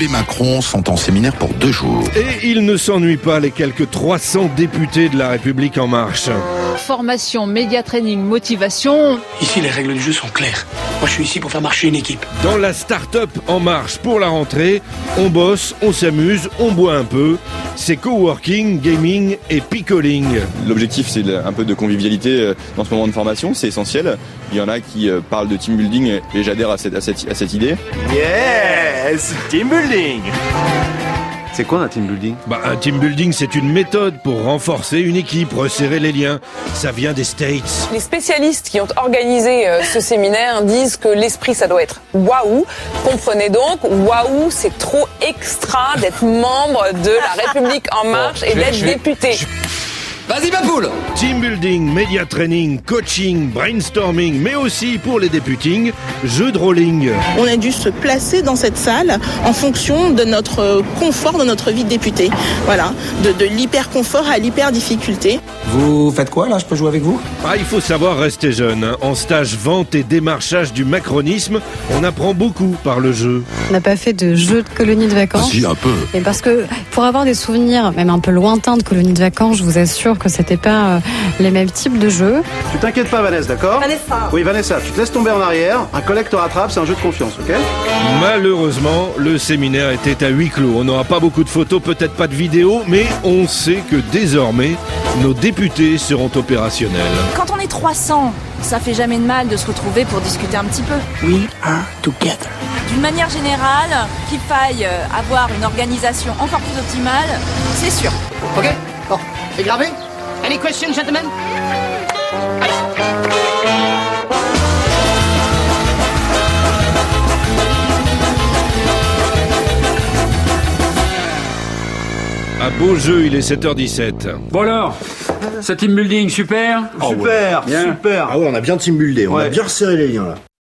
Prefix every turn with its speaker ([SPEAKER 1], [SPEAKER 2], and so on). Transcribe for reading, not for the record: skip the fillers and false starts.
[SPEAKER 1] bébés Macron sont en séminaire pour 2 jours.
[SPEAKER 2] Et ils ne s'ennuient pas, les quelques 300 députés de La République En Marche.
[SPEAKER 3] Formation, média training, motivation.
[SPEAKER 4] Ici, les règles du jeu sont claires. Moi, je suis ici pour faire marcher une équipe.
[SPEAKER 2] Dans la start-up En Marche pour la rentrée, on bosse, on s'amuse, on boit un peu. C'est coworking, gaming et picoling.
[SPEAKER 5] L'objectif, c'est un peu de convivialité dans ce moment de formation, c'est essentiel. Il y en a qui parlent de team building et j'adhère à cette idée.
[SPEAKER 6] Yes, team building. C'est quoi un team building ?
[SPEAKER 2] Un team building, c'est une méthode pour renforcer une équipe, resserrer les liens. Ça vient des States.
[SPEAKER 7] Les spécialistes qui ont organisé ce séminaire disent que l'esprit, ça doit être waouh. Comprenez donc, waouh, c'est trop extra d'être membre de La République En Marche et d'être député.
[SPEAKER 1] Vas-y, ma poule!
[SPEAKER 2] Team building, média training, coaching, brainstorming, mais aussi pour les députés, jeux de rolling.
[SPEAKER 8] On a dû se placer dans cette salle en fonction de notre confort dans notre vie de député. Voilà, de l'hyper-confort à l'hyper-difficulté.
[SPEAKER 9] Vous faites quoi là? Je peux jouer avec vous?
[SPEAKER 2] Il faut savoir rester jeune. En stage vente et démarchage du macronisme, on apprend beaucoup par le jeu.
[SPEAKER 10] On n'a pas fait de jeu de colonie de vacances.
[SPEAKER 1] Si, un peu.
[SPEAKER 10] Et parce que pour avoir des souvenirs, même un peu lointains de colonies de vacances, je vous assure que c'était pas les mêmes types de jeux.
[SPEAKER 6] Tu t'inquiètes pas, Vanessa, d'accord ?
[SPEAKER 7] Vanessa.
[SPEAKER 6] Oui, Vanessa, tu te laisses tomber en arrière, un collègue te rattrape, c'est un jeu de confiance, ok ?
[SPEAKER 2] Malheureusement, le séminaire était à huis clos. On n'aura pas beaucoup de photos, peut-être pas de vidéos, mais on sait que désormais, nos députés seront opérationnels.
[SPEAKER 3] Quand on est 300, ça fait jamais de mal de se retrouver pour discuter un petit peu.
[SPEAKER 4] We are together.
[SPEAKER 3] D'une manière générale, qu'il faille avoir une organisation encore plus optimale, c'est sûr.
[SPEAKER 11] Ok, bon, c'est gravé. Any questions, gentlemen?
[SPEAKER 2] Un beau jeu, il est 7h17.
[SPEAKER 12] Bon alors, ce team building, super?
[SPEAKER 6] Super,
[SPEAKER 12] bien.
[SPEAKER 6] super.
[SPEAKER 9] Ah ouais, on a bien team buildé, on a bien resserré les liens là.